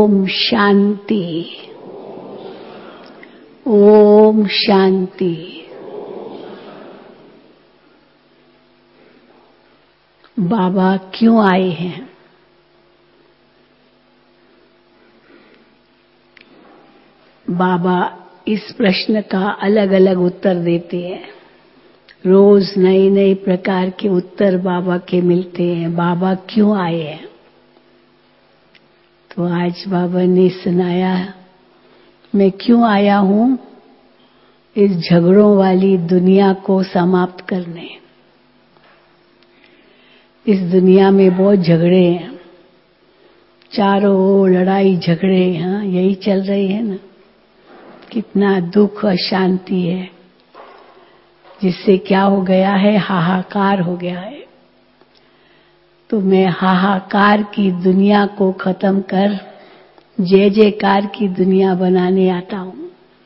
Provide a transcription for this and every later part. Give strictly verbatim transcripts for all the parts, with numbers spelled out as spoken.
ओम शांति, ओम शांति। बाबा क्यों आए हैं? बाबा इस प्रश्न का अलग अलग उत्तर देते हैं। रोज नए नए प्रकार के उत्तर बाबा के मिलते हैं। बाबा क्यों आए हैं? तो आज बाबा ने सुनाया, मैं क्यों आया हूं इस झगड़ों वाली दुनिया को समाप्त करने। इस दुनिया में बहुत झगड़े हैं, चारों ओर लड़ाई झगड़े, हाँ यही चल रही है ना। कितना दुख और शांति है, जिससे क्या हो गया है, हाहाकार हो गया है। तो मैं हाहाकार की दुनिया को खत्म कर जय जयकार की दुनिया बनाने आता हूं।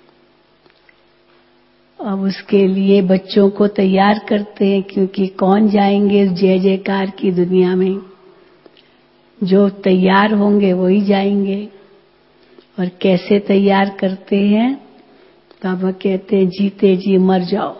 अब उसके लिए बच्चों को तैयार करते हैं, क्योंकि कौन जाएंगे जय जयकार की दुनिया में? जो तैयार होंगे वही जाएंगे। और कैसे तैयार करते हैं? बाबा कहते हैं जीते जी मर जाओ।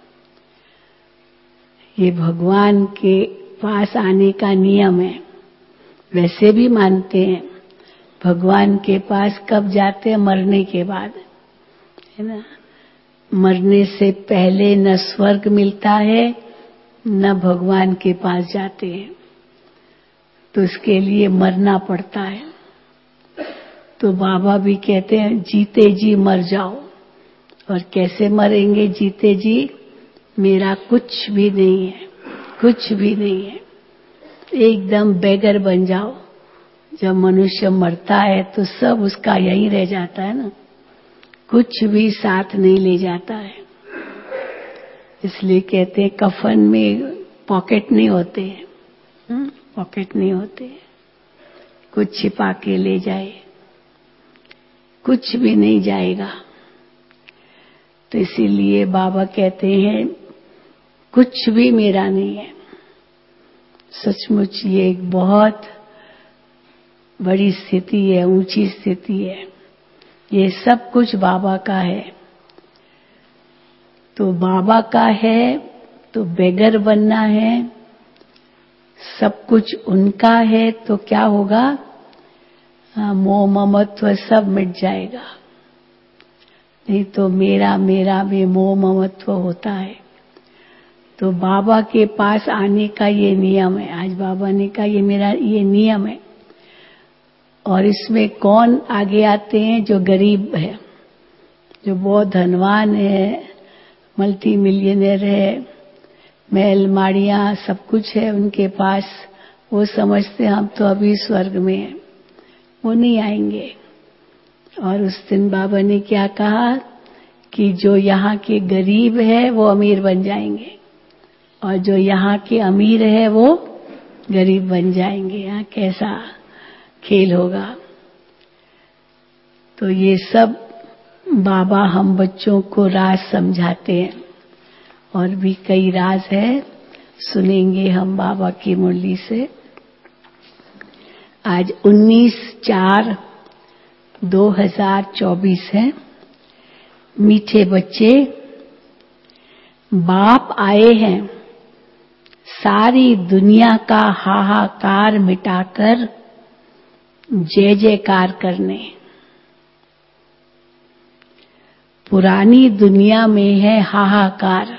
ये भगवान के पास आने का नियम है। वैसे भी मानते हैं भगवान के पास कब जाते हैं? मरने के बाद, है ना। मरने से पहले न स्वर्ग मिलता है न भगवान के पास जाते हैं, तो इसके लिए मरना पड़ता है। तो बाबा भी कहते हैं जीते जी मर जाओ। और कैसे मरेंगे जीते जी? मेरा कुछ भी नहीं है, कुछ भी नहीं है, एकदम बेगर बन जाओ। जब मनुष्य मरता है तो सब उसका यही रह जाता है ना, कुछ भी साथ नहीं ले जाता है। इसलिए कहते हैं कफन में पॉकेट नहीं होते हैं, पॉकेट नहीं होते, कुछ छिपा के ले जाए, कुछ भी नहीं जाएगा। तो इसीलिए बाबा कहते हैं कुछ भी मेरा नहीं है। सचमुच ये एक बहुत बड़ी स्थिति है, ऊंची स्थिति है। ये सब कुछ बाबा का है। तो बाबा का है तो बेगर बनना है। सब कुछ उनका है तो क्या होगा? मोह ममत्व सब मिट जाएगा। नहीं तो मेरा मेरा में मोह ममत्व होता है। तो बाबा के पास आने का ये नियम है। आज बाबा ने कहा ये मेरा ये नियम है। और इसमें कौन आगे आते हैं? जो गरीब है, जो बहुत धनवान है, मल्टी मिलियनर है, महल माड़ियां सब कुछ है उनके पास, वो समझते हम तो अभी स्वर्ग में हैं, वो नहीं आएंगे। और उस दिन बाबा ने क्या कहा कि जो यहाँ के गरीब है वो अमीर बन जाएंगे, और जो यहाँ के अमीर है वो गरीब बन जाएंगे। यहाँ कैसा खेल होगा। तो ये सब बाबा हम बच्चों को राज समझाते हैं। और भी कई राज है, सुनेंगे हम बाबा की मुरली से। आज उन्नीस चार दो हजार चौबीस है। मीठे बच्चे, बाप आए हैं सारी दुनिया का हाहाकार मिटाकर जय जयकार करने। पुरानी दुनिया में है हाहाकार,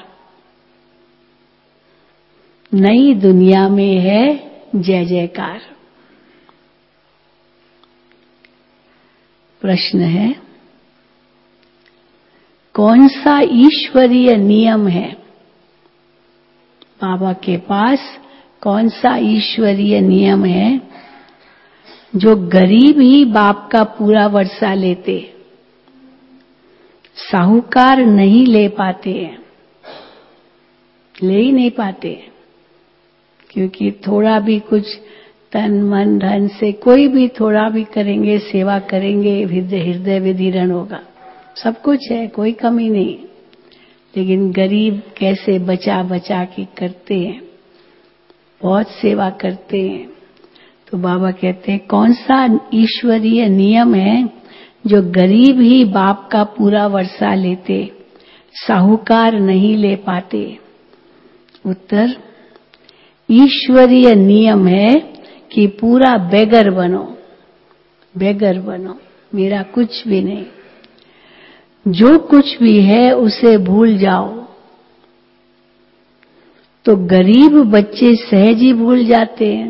नई दुनिया में है जय जयकार। प्रश्न है, कौन सा ईश्वरीय नियम है? बाबा के पास कौन सा ईश्वरीय नियम है जो गरीब ही बाप का पूरा वर्षा लेते, साहूकार नहीं ले पाते हैं, ले ही नहीं पाते। क्योंकि थोड़ा भी कुछ तन मन धन से कोई भी थोड़ा भी करेंगे, सेवा करेंगे, हृदय विदीर्ण होगा। सब कुछ है, कोई कमी नहीं। लेकिन गरीब कैसे बचा बचा के करते हैं, बहुत सेवा करते हैं। तो बाबा कहते हैं कौन सा ईश्वरीय नियम है जो गरीब ही बाप का पूरा वर्षा लेते, साहूकार नहीं ले पाते? उत्तर, ईश्वरीय नियम है कि पूरा बेगर बनो, बेगर बनो, मेरा कुछ भी नहीं, जो कुछ भी है उसे भूल जाओ। तो गरीब बच्चे सहज ही भूल जाते हैं,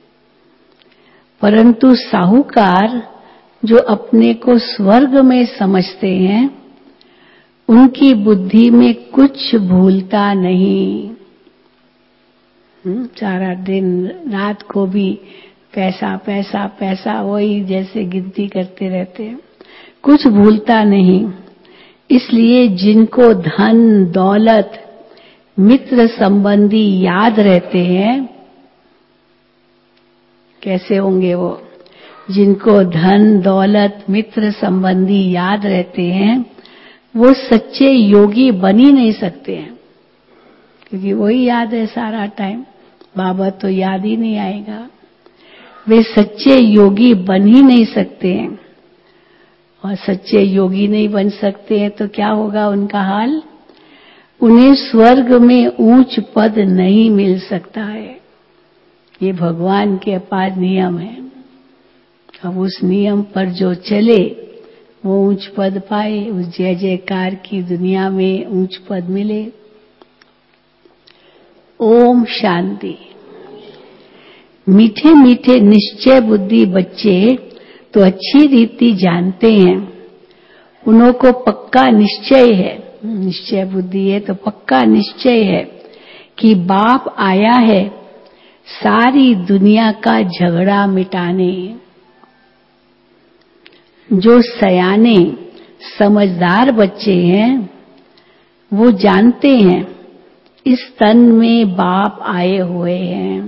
परंतु साहूकार जो अपने को स्वर्ग में समझते हैं, उनकी बुद्धि में कुछ भूलता नहीं। सारा दिन रात को भी पैसा पैसा पैसा वही जैसे गिनती करते रहते हैं, कुछ भूलता नहीं। इसलिए जिनको धन दौलत मित्र संबंधी याद रहते हैं, कैसे होंगे वो? जिनको धन दौलत मित्र संबंधी याद रहते हैं, वो सच्चे योगी बन ही नहीं सकते हैं, क्योंकि वही याद है सारा टाइम, बाबा तो याद ही नहीं आएगा। वे सच्चे योगी बन ही नहीं सकते हैं, और सच्चे योगी नहीं बन सकते हैं तो क्या होगा उनका हाल? उन्हें स्वर्ग में ऊंच पद नहीं मिल सकता है। ये भगवान के अपार नियम है। अब उस नियम पर जो चले वो ऊंच पद पाए, उस जय जयकार की दुनिया में ऊंच पद मिले। ओम शांति। मीठे मीठे निश्चय बुद्धि बच्चे तो अच्छी रीति जानते हैं, उन्हों को पक्का निश्चय है, निश्चय बुद्धि है तो पक्का निश्चय है कि बाप आया है सारी दुनिया का झगड़ा मिटाने। जो सयाने समझदार बच्चे हैं वो जानते हैं इस तन में बाप आए हुए हैं।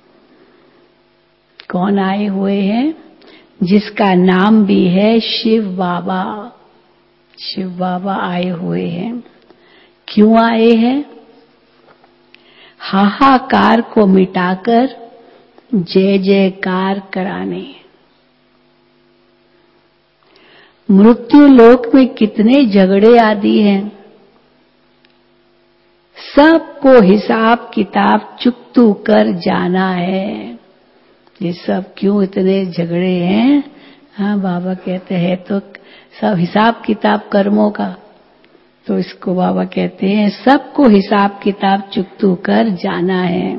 कौन आए हुए हैं? जिसका नाम भी है शिव बाबा। शिव बाबा आए हुए हैं। क्यों आए हैं? हाहाकार को मिटाकर जय जयकार कराने। मृत्यु लोक में कितने झगड़े आदि हैं, सबको हिसाब किताब चुकतू कर जाना है। ये सब क्यों इतने झगड़े हैं? हाँ, बाबा कहते हैं तो सब हिसाब किताब कर्मों का, तो इसको बाबा कहते हैं सबको हिसाब किताब चुकतू कर जाना है।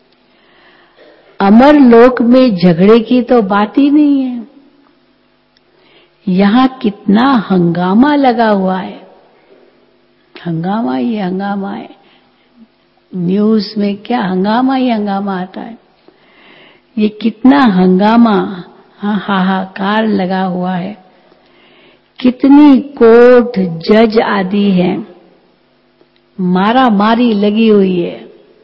अमर लोक में झगड़े की तो बात ही नहीं है। यहाँ कितना हंगामा लगा हुआ है, हंगामा ही हंगामा है। न्यूज में क्या हंगामा ही हंगामा आता है। ये कितना हंगामा, हाँ, हाहाकार लगा हुआ है। कितनी कोर्ट जज आदि हैं, मारा मारी लगी हुई है।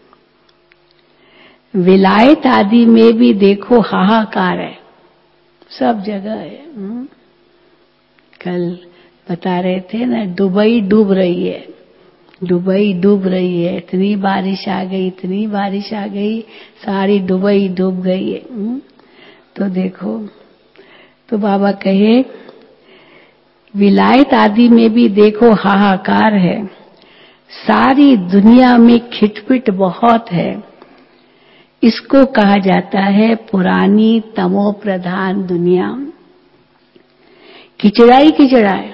विलायत आदि में भी देखो हाहाकार है, सब जगह है। हुँ? कल बता रहे थे ना, दुबई डूब रही है, दुबई डूब रही है, इतनी बारिश आ गई, इतनी बारिश आ गई, सारी दुबई डूब गई है। हुँ? तो देखो, तो बाबा कहे विलायत आदि में भी देखो हाहाकार है, सारी दुनिया में खिटपिट बहुत है। इसको कहा जाता है पुरानी तमो प्रधान दुनिया। किचड़ाई किचड़ा है,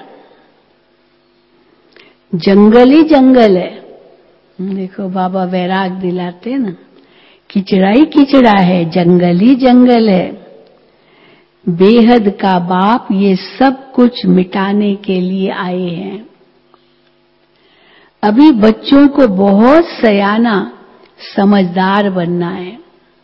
जंगल ही जंगल है। देखो बाबा वैराग दिलाते ना, किचड़ाई किचड़ा है, जंगल ही जंगल है। बेहद का बाप ये सब कुछ मिटाने के लिए आए हैं। अभी बच्चों को बहुत सयाना समझदार बनना है।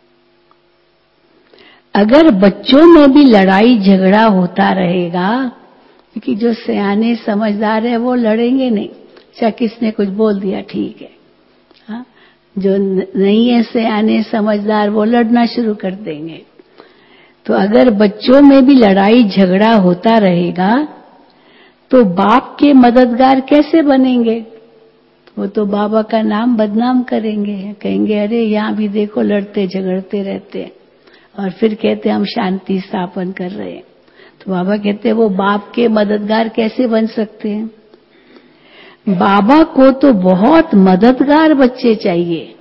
अगर बच्चों में भी लड़ाई झगड़ा होता रहेगा, क्योंकि जो सयाने समझदार है वो लड़ेंगे नहीं, चाहे किसने कुछ बोल दिया ठीक है। हाँ? जो नहीं है सयाने समझदार वो लड़ना शुरू कर देंगे। तो अगर बच्चों में भी लड़ाई झगड़ा होता रहेगा तो बाप के मददगार कैसे बनेंगे? वो तो बाबा का नाम बदनाम करेंगे, कहेंगे अरे यहाँ भी देखो लड़ते झगड़ते रहते हैं, और फिर कहते हैं हम शांति स्थापन कर रहे हैं। तो बाबा कहते हैं वो बाप के मददगार कैसे बन सकते हैं? बाबा को तो बहुत मददगार बच्चे चाहिए,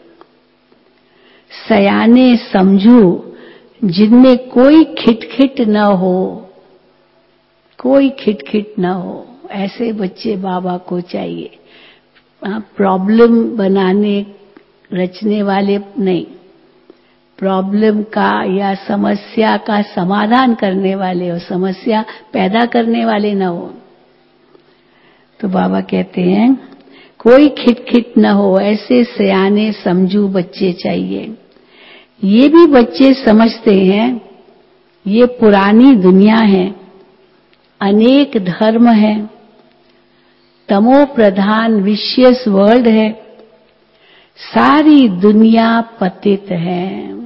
सयाने समझू, जिनमें कोई खिटखिट न हो, कोई खिटखिट न हो, ऐसे बच्चे बाबा को चाहिए। प्रॉब्लम बनाने रचने वाले नहीं, प्रॉब्लम का या समस्या का समाधान करने वाले और समस्या पैदा करने वाले न हो। तो बाबा कहते हैं कोई खिटखिट न हो, ऐसे सयाने समझू बच्चे चाहिए। ये भी बच्चे समझते हैं ये पुरानी दुनिया है, अनेक धर्म है, तमो प्रधान विशियस वर्ल्ड है, सारी दुनिया पतित है।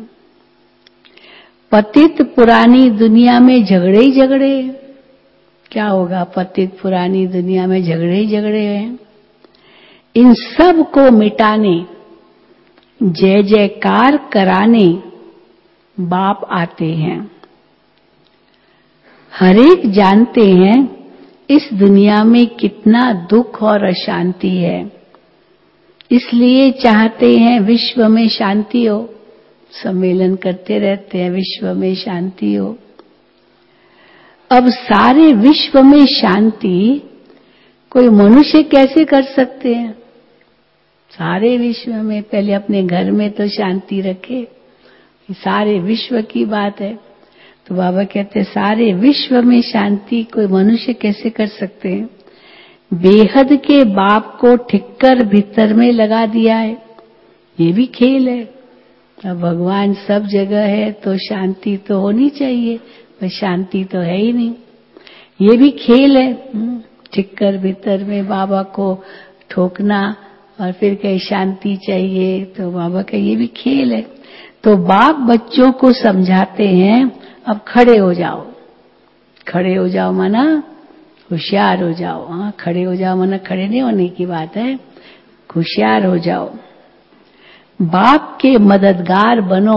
पतित पुरानी दुनिया में झगड़े ही झगड़े, क्या होगा? पतित पुरानी दुनिया में झगड़े ही झगड़े हैं। इन सब को मिटाने, जय जयकार कराने बाप आते हैं। हरेक जानते हैं इस दुनिया में कितना दुख और अशांति है, इसलिए चाहते हैं विश्व में शांति हो, सम्मेलन करते रहते हैं विश्व में शांति हो। अब सारे विश्व में शांति कोई मनुष्य कैसे कर सकते हैं? सारे विश्व में पहले अपने घर में तो शांति रखे, सारे विश्व की बात है। तो बाबा कहते हैं सारे विश्व में शांति कोई मनुष्य कैसे कर सकते हैं? बेहद के बाप को ठिक्कर भीतर में लगा दिया है, ये भी खेल है। अब भगवान सब जगह है तो शांति तो होनी चाहिए, पर शांति तो है ही नहीं, ये भी खेल है। ठिक्कर भीतर में बाबा को ठोकना और फिर कहीं शांति चाहिए, तो बाबा का ये भी खेल है। तो बाप बच्चों को समझाते हैं अब खड़े हो जाओ, खड़े हो जाओ माना होशियार हो जाओ। हाँ, खड़े हो जाओ माना खड़े नहीं होने की बात है, होशियार हो जाओ, बाप के मददगार बनो।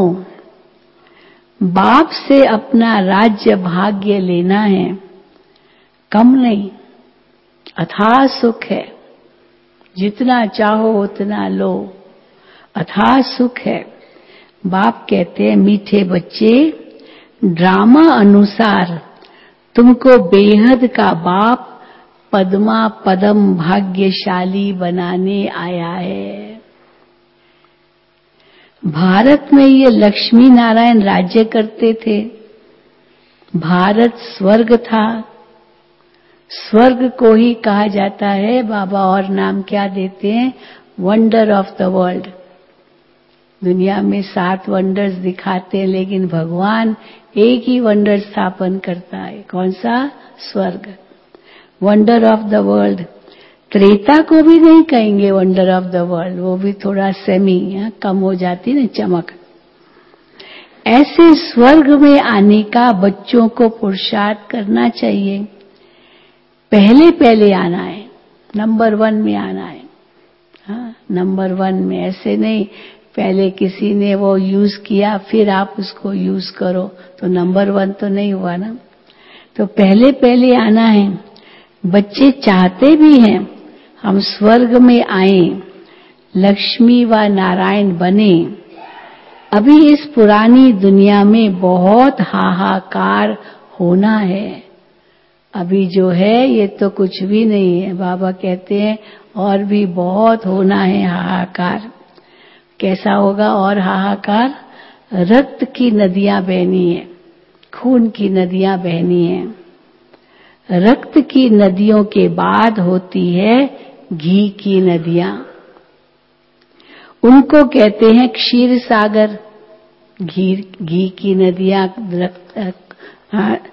बाप से अपना राज्य भाग्य लेना है, कम नहीं, अथाह सुख है, जितना चाहो उतना लो, अथाह सुख है। बाप कहते हैं मीठे बच्चे, ड्रामा अनुसार तुमको बेहद का बाप पद्मा पदम भाग्यशाली बनाने आया है। भारत में ये लक्ष्मी नारायण राज्य करते थे, भारत स्वर्ग था, स्वर्ग को ही कहा जाता है। बाबा और नाम क्या देते हैं? Wonder of the world. दुनिया में सात वंडर्स दिखाते हैं, लेकिन भगवान एक ही वंडर स्थापन करता है। कौन सा? स्वर्ग, वंडर ऑफ द वर्ल्ड। त्रेता को भी नहीं कहेंगे वंडर ऑफ द वर्ल्ड, वो भी थोड़ा सेमी है, कम हो जाती ना चमक। ऐसे स्वर्ग में आने का बच्चों को पुरुषार्थ करना चाहिए। पहले पहले आना है, नंबर वन में आना है। हाँ, नंबर वन में, ऐसे नहीं पहले किसी ने वो यूज किया फिर आप उसको यूज करो, तो नंबर वन तो नहीं हुआ ना। तो पहले पहले आना है। बच्चे चाहते भी हैं हम स्वर्ग में आए, लक्ष्मी व नारायण बने। अभी इस पुरानी दुनिया में बहुत हाहाकार होना है। अभी जो है ये तो कुछ भी नहीं है। बाबा कहते हैं और भी बहुत होना है हाहाकार। कैसा होगा और हाहाकार? रक्त की नदियां बहनी है, खून की नदियां बहनी है। रक्त की नदियों के बाद होती है घी की नदियां, उनको कहते हैं क्षीर सागर। घी घी की नदियां रक्त,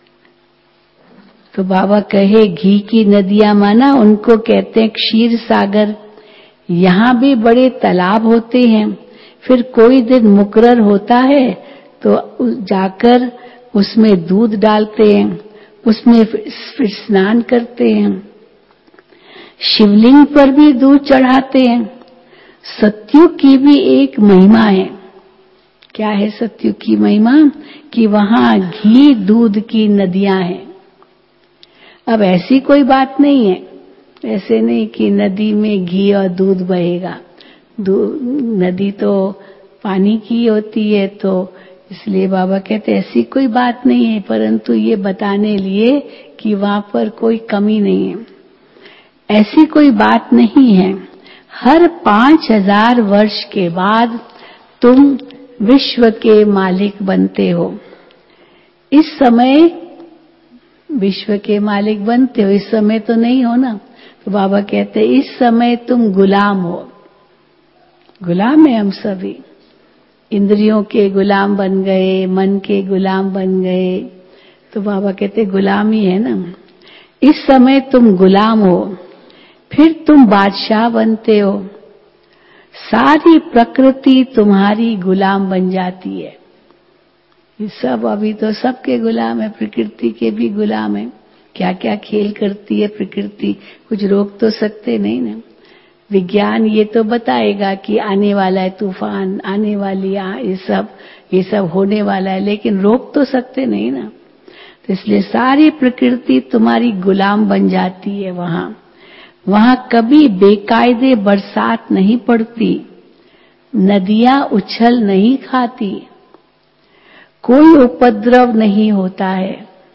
तो बाबा कहे घी की नदियां माना उनको कहते हैं क्षीर सागर। यहां भी बड़े तालाब होते हैं, फिर कोई दिन मुकर्रर होता है तो जाकर उसमें दूध डालते हैं, उसमें फिर स्नान करते हैं। शिवलिंग पर भी दूध चढ़ाते हैं। सत्युग की भी एक महिमा है। क्या है सतयुग की महिमा? कि वहां घी दूध की नदियां हैं। अब ऐसी कोई बात नहीं है, ऐसे नहीं कि नदी में घी और दूध बहेगा। नदी तो पानी की होती है, तो इसलिए बाबा कहते ऐसी कोई बात नहीं है, परंतु ये बताने लिए कि वहां पर कोई कमी नहीं है। ऐसी कोई बात नहीं है। हर पांच हजार वर्ष के बाद तुम विश्व के मालिक बनते हो। इस समय विश्व के मालिक बनते हो, इस समय तो नहीं हो ना। तो बाबा कहते हैं इस समय तुम गुलाम हो। गुलाम है हम सभी, इंद्रियों के गुलाम बन गए, मन के गुलाम बन गए। तो बाबा कहते गुलाम ही है ना। इस समय तुम गुलाम हो, फिर तुम बादशाह बनते हो। सारी प्रकृति तुम्हारी गुलाम बन जाती है। ये सब अभी तो सबके गुलाम है, प्रकृति के भी गुलाम है। क्या क्या खेल करती है प्रकृति, कुछ रोक तो सकते नहीं ना। विज्ञान ये तो बताएगा कि आने वाला है तूफान, आने वाली ये सब ये सब होने वाला है, लेकिन रोक तो सकते नहीं ना। तो इसलिए सारी प्रकृति तुम्हारी गुलाम बन जाती है। वहां वहां कभी बेकायदे बरसात नहीं पड़ती, नदियां उछल नहीं खाती, कोई उपद्रव नहीं होता है।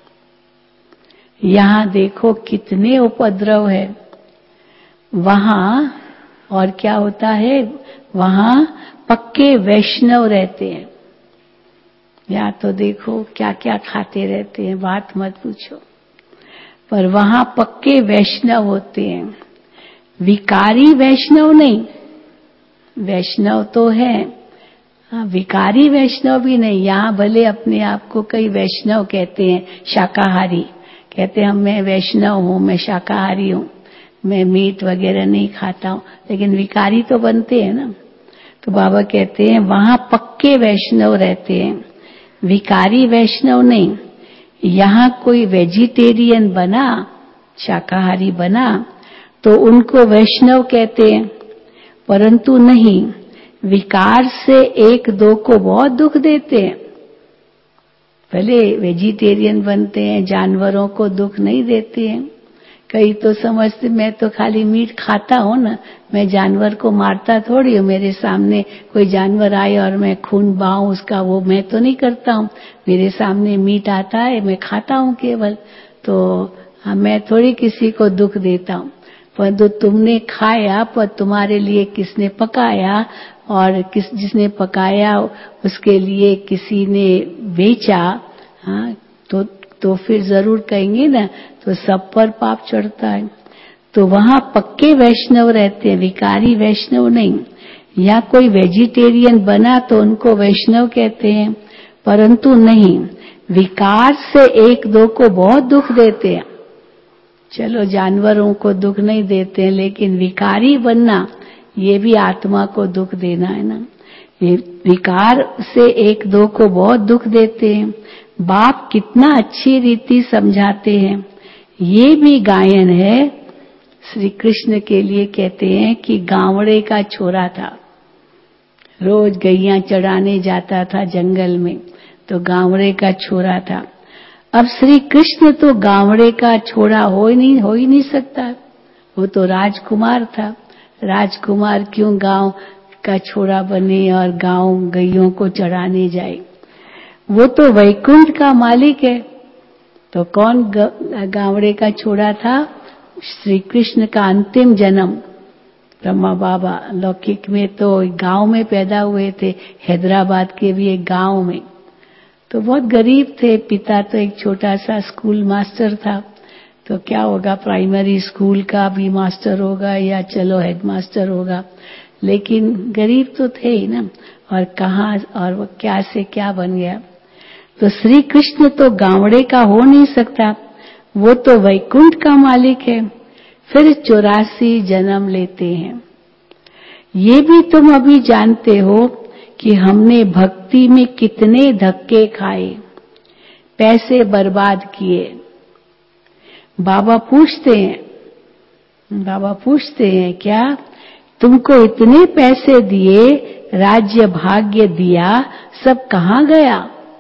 यहां देखो कितने उपद्रव है वहां। और क्या होता है, वहां पक्के वैष्णव रहते हैं। या तो देखो क्या क्या खाते रहते हैं, बात मत पूछो। पर वहां पक्के वैष्णव होते हैं, विकारी वैष्णव नहीं। वैष्णव तो है, हाँ, विकारी वैष्णव भी नहीं। यहाँ भले अपने आप को कई वैष्णव कहते हैं, शाकाहारी कहते हैं, हम मैं वैष्णव हूँ, मैं शाकाहारी हूँ, मैं मीट वगैरह नहीं खाता हूँ, लेकिन विकारी तो बनते हैं ना। तो बाबा कहते हैं वहां पक्के वैष्णव रहते हैं, विकारी वैष्णव नहीं। यहाँ कोई वेजिटेरियन बना, शाकाहारी बना, तो उनको वैष्णव कहते हैं, परंतु नहीं, विकार से एक दो को बहुत दुख देते हैं। भले वेजिटेरियन बनते हैं, जानवरों को दुख नहीं देते हैं। कई तो समझते मैं तो खाली मीट खाता हूं ना, मैं जानवर को मारता थोड़ी हूं। मेरे सामने कोई जानवर आए और मैं खून बहाऊं उसका, वो मैं तो नहीं करता हूं। मेरे सामने मीट आता है, मैं खाता हूं केवल। तो हाँ, मैं थोड़ी किसी को दुख देता हूं। परंतु तुमने खाया, पर तुम्हारे लिए किसने पकाया, और किस जिसने पकाया उसके लिए किसी ने बेचा, हाँ, तो तो फिर जरूर कहेंगे ना, तो सब पर पाप चढ़ता है। तो वहां पक्के वैष्णव रहते हैं, विकारी वैष्णव नहीं। या कोई वेजिटेरियन बना तो उनको वैष्णव कहते हैं, परंतु नहीं, विकार से एक दो को बहुत दुख देते हैं। चलो जानवरों को दुख नहीं देते हैं, लेकिन विकारी बनना ये भी आत्मा को दुख देना है ना। ये विकार से एक दो को बहुत दुख देते हैं। बाप कितना अच्छी रीति समझाते हैं। ये भी गायन है श्री कृष्ण के लिए। कहते हैं कि गावड़े का छोरा था, रोज गैया चराने जाता था जंगल में, तो गावड़े का छोरा था। अब श्री कृष्ण तो गावड़े का छोरा हो ही नहीं हो ही नहीं सकता, वो तो राजकुमार था। राजकुमार क्यों गांव का छोरा बने और गांव गैयों को चराने जाए? वो तो वैकुंठ का मालिक है। तो कौन गावड़े का छोरा था? श्री कृष्ण का अंतिम जन्म ब्रह्मा बाबा। लौकिक में तो गांव में पैदा हुए थे, हैदराबाद के भी एक गांव में। तो बहुत गरीब थे, पिता तो एक छोटा सा स्कूल मास्टर था। तो क्या होगा, प्राइमरी स्कूल का भी मास्टर होगा या चलो हेडमास्टर होगा, लेकिन गरीब तो थे ही ना। और कहाँ और वो क्या से क्या बन गया। तो श्री कृष्ण तो गावड़े का हो नहीं सकता, वो तो वैकुंठ का मालिक है। फिर चौरासी जन्म लेते हैं। ये भी तुम अभी जानते हो कि हमने भक्ति में कितने धक्के खाए, पैसे बर्बाद किए। बाबा पूछते हैं बाबा पूछते हैं क्या तुमको इतने पैसे दिए, राज्य भाग्य दिया, सब कहाँ गया?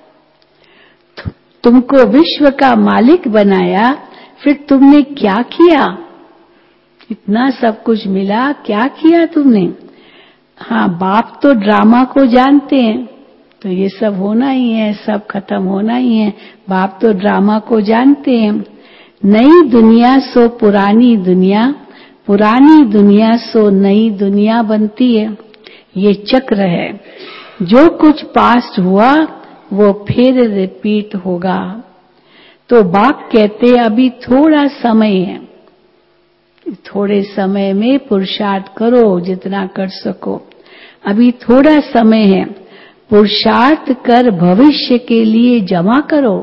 तुमको विश्व का मालिक बनाया, फिर तुमने क्या किया? इतना सब कुछ मिला, क्या किया तुमने? हाँ, बाप तो ड्रामा को जानते हैं, तो ये सब होना ही है, सब खत्म होना ही है। बाप तो ड्रामा को जानते हैं। नई दुनिया सो पुरानी दुनिया, पुरानी दुनिया सो नई दुनिया बनती है। ये चक्र है। जो कुछ पास्ट हुआ वो फिर रिपीट होगा। तो बाप कहते अभी थोड़ा समय है, थोड़े समय में पुरुषार्थ करो जितना कर सको। अभी थोड़ा समय है, पुरुषार्थ कर भविष्य के लिए जमा करो।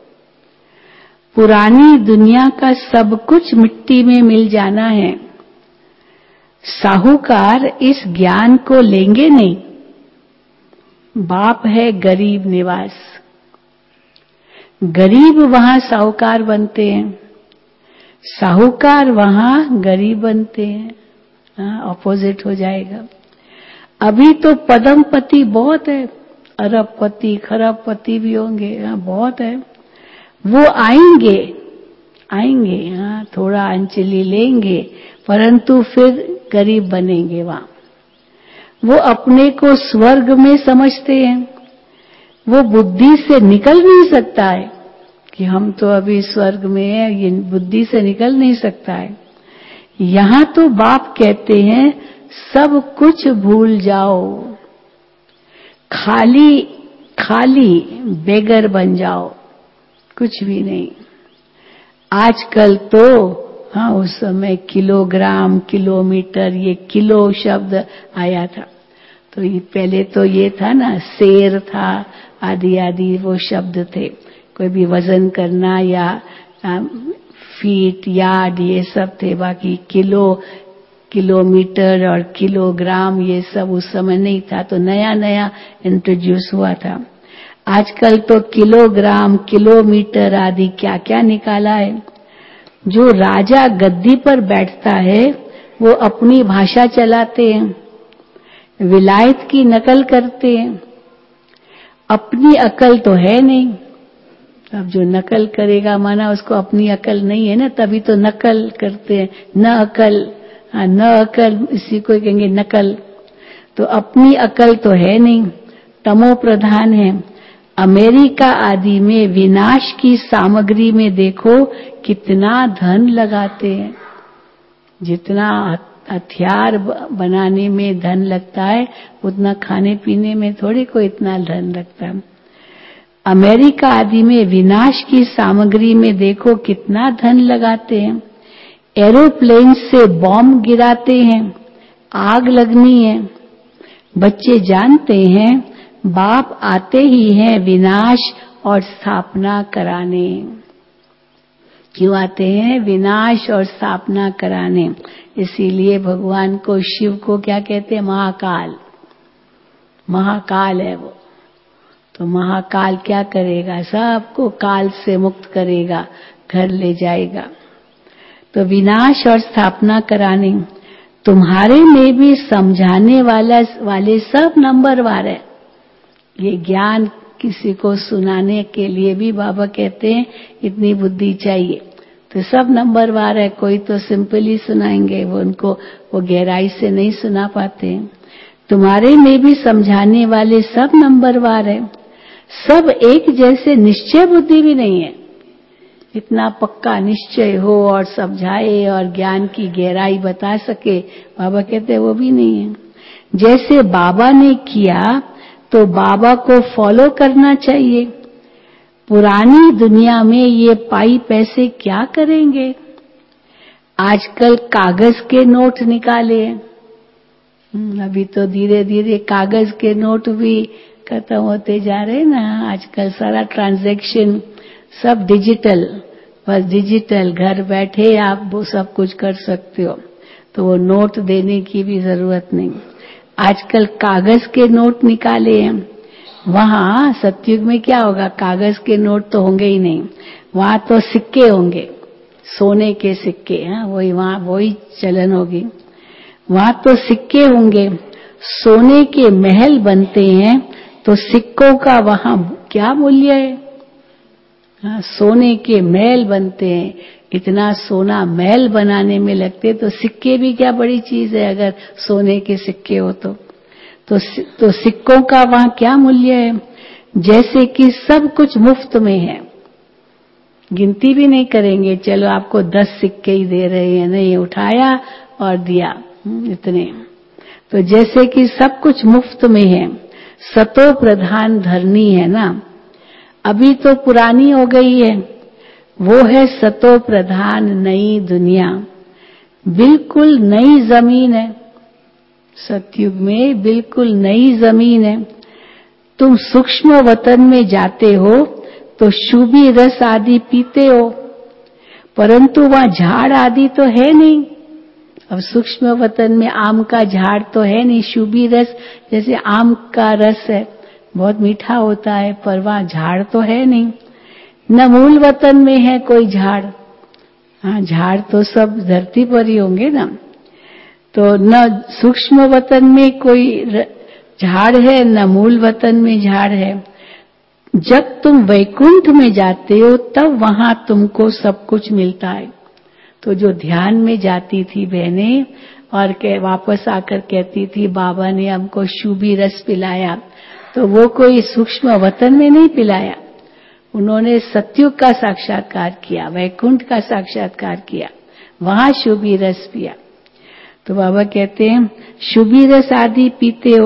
पुरानी दुनिया का सब कुछ मिट्टी में मिल जाना है। साहूकार इस ज्ञान को लेंगे नहीं। बाप है गरीब निवास, गरीब वहां साहूकार बनते हैं, साहूकार वहां गरीब बनते हैं। हाँ, ऑपोजिट हो जाएगा। अभी तो पदमपति बहुत है, अरबपति खरबपति भी होंगे। हाँ, बहुत है। वो आएंगे आएंगे हाँ, थोड़ा अंजलि लेंगे, परंतु फिर गरीब बनेंगे। वहां वो अपने को स्वर्ग में समझते हैं। वो बुद्धि से निकल नहीं सकता है कि हम तो अभी स्वर्ग में हैं, ये बुद्धि से निकल नहीं सकता है। यहां तो बाप कहते हैं सब कुछ भूल जाओ, खाली खाली बेगर बन जाओ, कुछ भी नहीं। आजकल तो हाँ, उस समय किलोग्राम किलोमीटर ये किलो शब्द आया था, तो ये पहले तो ये था ना, शेर था आदि आदि वो शब्द थे। कोई भी वजन करना या आ, फीट यार्ड ये सब थे। बाकी किलो किलोमीटर और किलोग्राम ये सब उस समय नहीं था, तो नया नया इंट्रोड्यूस हुआ था। आजकल तो किलोग्राम किलोमीटर आदि क्या क्या निकाला है। जो राजा गद्दी पर बैठता है वो अपनी भाषा चलाते हैं, विलायत की नकल करते हैं। अपनी अकल तो है नहीं। अब जो नकल करेगा माना उसको अपनी अकल नहीं है ना, तभी तो नकल करते हैं। न अकल, हाँ, न अकल इसी को कहेंगे नकल। तो अपनी अकल तो है नहीं, तमो प्रधान है। अमेरिका आदि में विनाश की सामग्री में देखो कितना धन लगाते हैं। जितना हथियार बनाने में धन लगता है उतना खाने पीने में थोड़ी कोई इतना धन लगता है। अमेरिका आदि में विनाश की सामग्री में देखो कितना धन लगाते हैं। एरोप्लेन से बॉम्ब गिराते हैं, आग लगनी है। बच्चे जानते हैं बाप आते ही हैं विनाश और स्थापना कराने। क्यों आते हैं? विनाश और स्थापना कराने। इसीलिए भगवान को, शिव को क्या कहते हैं? महाकाल। महाकाल है वो। तो महाकाल क्या करेगा? सबको काल से मुक्त करेगा, घर ले जाएगा। तो विनाश और स्थापना कराने। तुम्हारे में भी समझाने वाला वाले सब नंबरवार है। ये ज्ञान किसी को सुनाने के लिए भी बाबा कहते हैं इतनी बुद्धि चाहिए। तो सब नंबरवार है। कोई तो सिंपली सुनाएंगे, वो उनको वो गहराई से नहीं सुना पाते। तुम्हारे में भी समझाने वाले सब नंबरवार है। सब एक जैसे निश्चय बुद्धि भी नहीं है। इतना पक्का निश्चय हो और समझाए और ज्ञान की गहराई बता सके, बाबा कहते वो भी नहीं है। जैसे बाबा ने किया तो बाबा को फॉलो करना चाहिए। पुरानी दुनिया में ये पाई पैसे क्या करेंगे? आजकल कागज के नोट निकाले। अभी तो धीरे धीरे कागज के नोट भी खत्म होते जा रहे हैं ना। आजकल सारा ट्रांजैक्शन सब डिजिटल, बस डिजिटल, घर बैठे आप वो सब कुछ कर सकते हो। तो वो नोट देने की भी जरूरत नहीं। आजकल कागज के नोट निकाले हैं। वहां सतयुग में क्या होगा? कागज के नोट तो होंगे ही नहीं, वहां तो सिक्के होंगे, सोने के सिक्के। हाँ, वही वहां वही चलन होगी। वहां तो सिक्के होंगे, सोने के महल बनते हैं, तो सिक्कों का वहां क्या मूल्य है? हाँ, सोने के महल बनते हैं, इतना सोना महल बनाने में लगते, तो सिक्के भी क्या बड़ी चीज है अगर सोने के सिक्के हो तो तो, तो सिक्कों का वहां क्या मूल्य है? जैसे कि सब कुछ मुफ्त में है, गिनती भी नहीं करेंगे, चलो आपको दस सिक्के ही दे रहे हैं, नहीं, उठाया और दिया इतने। तो जैसे कि सब कुछ मुफ्त में है। सतो प्रधान धरनी है ना, अभी तो पुरानी हो गई है, वो है सतो प्रधान नई दुनिया, बिल्कुल नई जमीन है। सतयुग में बिल्कुल नई जमीन है। तुम सूक्ष्म वतन में जाते हो तो शुभी रस आदि पीते हो, परंतु वहां झाड़ आदि तो है नहीं। अब सूक्ष्म वतन में आम का झाड़ तो है नहीं, शुभी रस जैसे आम का रस है, बहुत मीठा होता है, पर वहां झाड़ तो है नहीं। न मूल वतन में है कोई झाड़, हाँ झाड़ तो सब धरती पर ही होंगे ना। तो न सूक्ष्म वतन में कोई झाड़ है, न मूल वतन में झाड़ है। जब तुम वैकुंठ में जाते हो तब वहां तुमको सब कुछ मिलता है। तो जो ध्यान में जाती थी बहनें और के वापस आकर कहती थी बाबा ने हमको शुभी रस पिलाया, तो वो कोई सूक्ष्म वतन में नहीं पिलाया, उन्होंने सतयुग का साक्षात्कार किया, वैकुंठ का साक्षात्कार किया, वहां शुभी रस पिया। तो बाबा कहते हैं शुभी रस आदि पीते हो,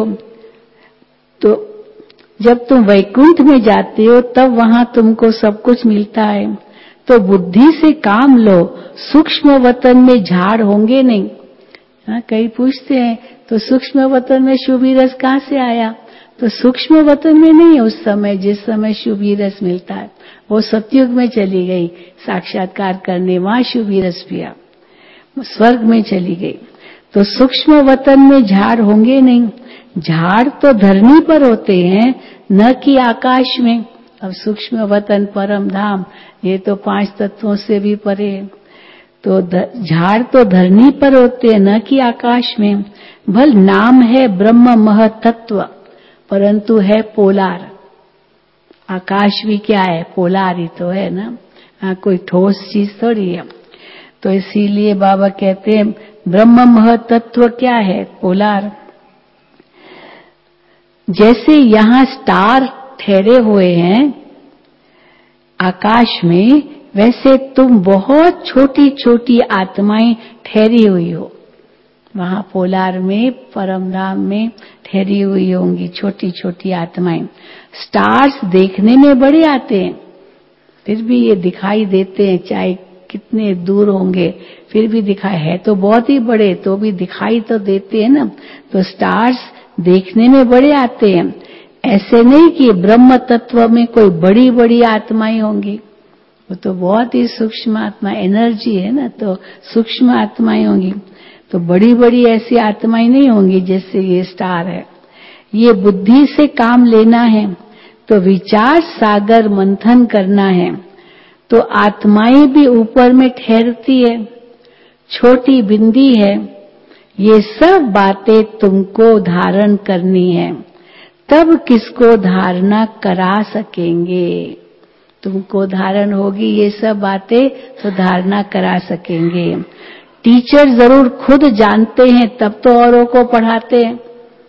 तो जब तुम वैकुंठ में जाते हो तब वहां तुमको सब कुछ मिलता है। तो बुद्धि से काम लो, सूक्ष्म वतन में झाड़ होंगे नहीं। हाँ, कई पूछते हैं तो सूक्ष्म वतन में शुभी रस कहाँ से आया? तो सूक्ष्म वतन में नहीं है उस समय, जिस समय शुभी रस मिलता है वो सतयुग में चली गई साक्षात्कार करने, वहां शुभी रस पिया, स्वर्ग में चली गई। तो सूक्ष्म वतन में झाड़ होंगे नहीं, झाड़ तो धरनी पर होते हैं, न कि आकाश में। अब सूक्ष्म वतन परम धाम ये तो पांच तत्वों से भी परे, तो झाड़ तो धरनी पर होते हैं न कि आकाश में। भल नाम है ब्रह्म महतत्व, परंतु है पोलार। आकाश भी क्या है? पोलार ही तो है ना, हाँ कोई ठोस चीज थोड़ी है। तो इसीलिए बाबा कहते हैं ब्रह्म महतत्व क्या है? पोलार। जैसे यहां स्टार ठहरे हुए हैं आकाश में, वैसे तुम बहुत छोटी छोटी आत्माएं ठहरी हुई हो वहां पोलार में, परम धाम में ठहरी हुई होंगी छोटी छोटी आत्माएं। स्टार्स देखने में बड़े आते हैं, फिर भी ये दिखाई देते हैं, चाहे कितने दूर होंगे फिर भी दिखाई, है तो बहुत ही बड़े तो भी दिखाई तो देते हैं ना। तो स्टार्स देखने में बड़े आते हैं, ऐसे नहीं कि ब्रह्म तत्व में कोई बड़ी बड़ी आत्माएं होंगी, वो तो बहुत ही सूक्ष्म आत्मा, एनर्जी है ना, तो सूक्ष्म आत्माएं होंगी, तो बड़ी बड़ी ऐसी आत्माएं नहीं होंगी जैसे ये स्टार है। ये बुद्धि से काम लेना है, तो विचार सागर मंथन करना है, तो आत्माएं भी ऊपर में ठहरती है, छोटी बिंदी है। ये सब बातें तुमको धारण करनी है, तब किसको धारणा करा सकेंगे? तुमको धारण होगी ये सब बातें तो धारणा करा सकेंगे। टीचर जरूर खुद जानते हैं तब तो औरों को पढ़ाते हैं।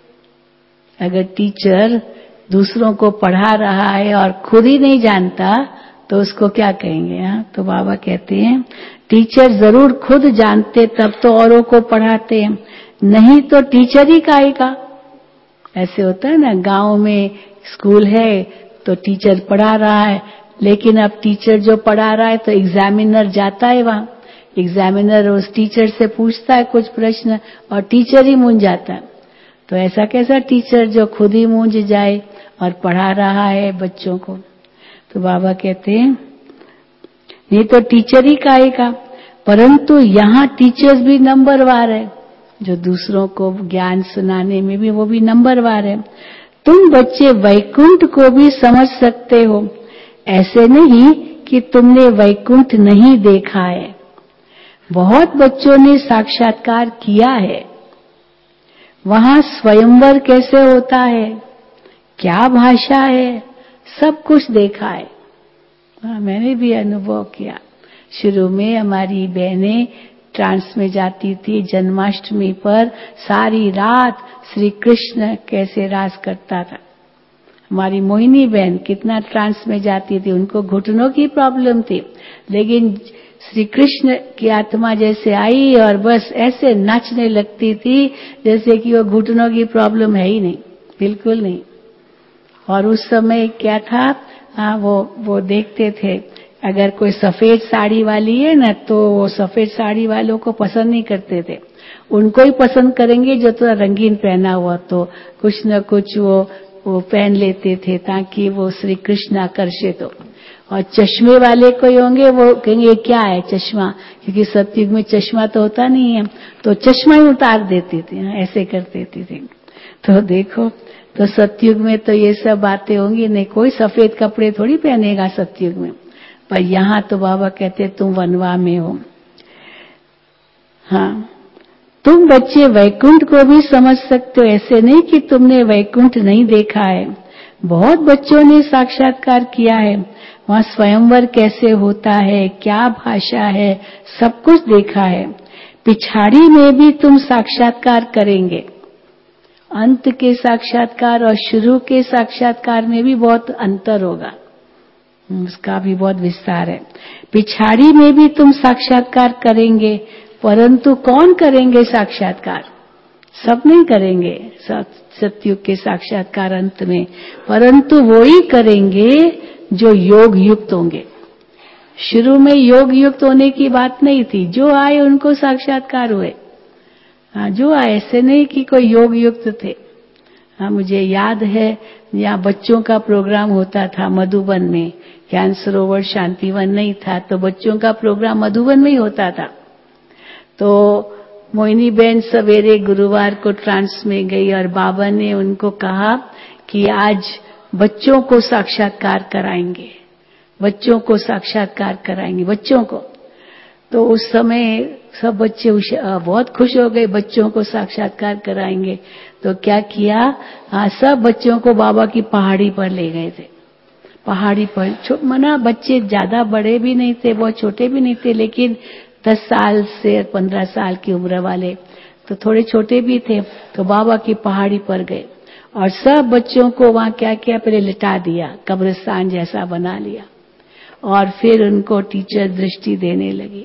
अगर टीचर दूसरों को पढ़ा रहा है और खुद ही नहीं जानता तो उसको क्या कहेंगे? हाँ, तो बाबा कहते हैं टीचर जरूर खुद जानते तब तो औरों को पढ़ाते हैं, नहीं तो टीचर ही काहे का। ऐसे होता है ना, गांव में स्कूल है तो टीचर पढ़ा रहा है, लेकिन अब टीचर जो पढ़ा रहा है तो एग्जामिनर जाता है वहां, एग्जामिनर उस टीचर से पूछता है कुछ प्रश्न और टीचर ही मूंझ जाता है। तो ऐसा कैसा टीचर जो खुद ही मूंझ जाए और पढ़ा रहा है बच्चों को? तो बाबा कहते हैं नहीं तो टीचर ही काहे का। परंतु यहाँ टीचर्स भी नंबरवार है, जो दूसरों को ज्ञान सुनाने में भी वो भी नंबरवार है। तुम बच्चे वैकुंठ को भी समझ सकते हो, ऐसे नहीं कि तुमने वैकुंठ नहीं देखा है। बहुत बच्चों ने साक्षात्कार किया है। वहां स्वयंवर कैसे होता है, क्या भाषा है, सब कुछ देखा है। हाँ, मैंने भी अनुभव किया। शुरू में हमारी बहनें ट्रांस में जाती थी, जन्माष्टमी पर सारी रात श्री कृष्ण कैसे रास करता था। हमारी मोहिनी बहन कितना ट्रांस में जाती थी, उनको घुटनों की प्रॉब्लम थी, लेकिन श्री कृष्ण की आत्मा जैसे आई और बस ऐसे नाचने लगती थी जैसे कि वो घुटनों की प्रॉब्लम है ही नहीं, बिल्कुल नहीं। और उस समय क्या था, हाँ, वो वो देखते थे, अगर कोई सफेद साड़ी वाली है ना, तो वो सफेद साड़ी वालों को पसंद नहीं करते थे, उनको ही पसंद करेंगे जो थोड़ा रंगीन पहना हुआ, तो कुछ न कुछ वो वो पहन लेते थे ताकि वो श्री कृष्ण आकर्षित हो। और चश्मे वाले कोई होंगे, वो कहेंगे क्या है चश्मा, क्योंकि सतयुग में चश्मा तो होता नहीं है, तो चश्मा ही उतार देते थे, ऐसे करते थे। तो देखो, तो सतयुग में तो ये सब बातें होंगी नहीं, कोई सफेद कपड़े थोड़ी पहनेगा सतयुग में। पर यहाँ तो बाबा कहते तुम वनवा में हो। हाँ, तुम बच्चे वैकुंठ को भी समझ सकते हो, ऐसे नहीं कि तुमने वैकुंठ नहीं देखा है। बहुत बच्चों ने साक्षात्कार किया है, वहां स्वयंवर कैसे होता है, क्या भाषा है, सब कुछ देखा है। पिछाड़ी में भी तुम साक्षात्कार करेंगे। अंत के साक्षात्कार और शुरू के साक्षात्कार में भी बहुत अंतर होगा, उसका भी बहुत विस्तार है। पिछाड़ी में भी तुम साक्षात्कार करेंगे, परंतु कौन करेंगे साक्षात्कार? सब नहीं करेंगे सतयुग के साक्षात्कार अंत में, परंतु वो ही करेंगे जो योग युक्त होंगे। शुरू में योग युक्त होने की बात नहीं थी, जो आए उनको साक्षात्कार हुए। हाँ, जो आए, ऐसे नहीं कि कोई योग युक्त थे। हाँ, मुझे याद है यहाँ बच्चों का प्रोग्राम होता था मधुबन में, ज्ञान सरोवर शांतिवन नहीं था, तो बच्चों का प्रोग्राम मधुबन में ही होता था। तो मोहिनी बहन सवेरे गुरुवार को ट्रांस में गई और बाबा ने उनको कहा कि आज बच्चों को साक्षात्कार कराएंगे, बच्चों को साक्षात्कार कराएंगे, बच्चों को। तो उस समय सब बच्चे बहुत खुश हो गए, बच्चों को साक्षात्कार कराएंगे। तो क्या किया, हाँ, सब बच्चों को बाबा की पहाड़ी पर ले गए थे। पहाड़ी पर मना बच्चे ज्यादा बड़े भी नहीं थे, बहुत छोटे भी नहीं थे, लेकिन दस साल से पंद्रह साल की उम्र वाले, तो थोड़े छोटे भी थे। तो बाबा की पहाड़ी पर गए और सब बच्चों को वहां क्या किया, पहले लिटा दिया, कब्रिस्तान जैसा बना लिया, और फिर उनको टीचर दृष्टि देने लगी।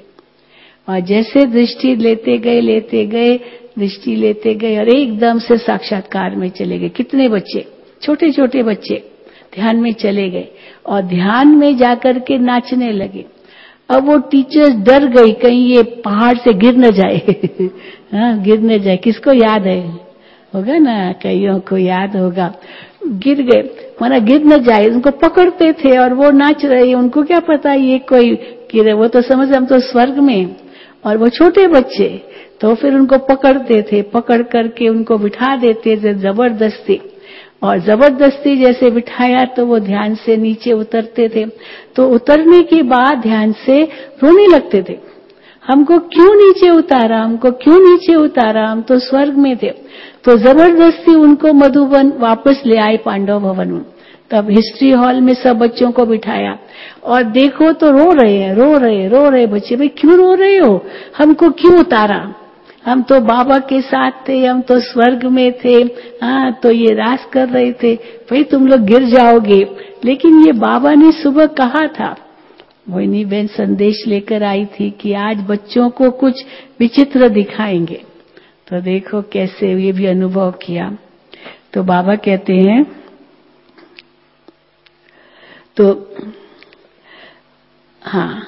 और जैसे दृष्टि लेते गए लेते गए दृष्टि लेते गए और एकदम से साक्षात्कार में चले गए। कितने बच्चे, छोटे छोटे बच्चे ध्यान में चले गए और ध्यान में जाकर के नाचने लगे। अब वो टीचर्स डर गई, कहीं ये पहाड़ से गिर न जाए हाँ, गिर न जाए। किसको याद है, होगा ना, कईयों को याद होगा। गिर गए, माना गिर न जाए, उनको पकड़ते थे और वो नाच रहे, उनको क्या पता ये कोई गिरे, वो तो समझ हम तो स्वर्ग में, और वो छोटे बच्चे। तो फिर उनको पकड़ते थे, पकड़ करके उनको बिठा देते थे जबरदस्ती, और जबरदस्ती जैसे बिठाया तो वो ध्यान से नीचे उतरते थे। तो उतरने के बाद ध्यान से रोने लगते थे, हमको क्यों नीचे उतारा, हमको क्यों नीचे उतारा, हम तो स्वर्ग में थे। तो जबरदस्ती उनको मधुबन वापस ले आए, पांडव भवन में। तब हिस्ट्री हॉल में सब बच्चों को बिठाया और देखो तो रो रहे हैं, रो रहे रो रहे बच्चे, भाई क्यों रो रहे हो, हमको क्यों उतारा, हम तो बाबा के साथ थे, हम तो स्वर्ग में थे, हाँ, तो ये रास कर रहे थे, भाई तुम लोग गिर जाओगे। लेकिन ये बाबा ने सुबह कहा था, मोहिनी बहन संदेश लेकर आई थी कि आज बच्चों को कुछ विचित्र दिखाएंगे। तो देखो कैसे ये भी अनुभव किया। तो बाबा कहते हैं, तो हाँ,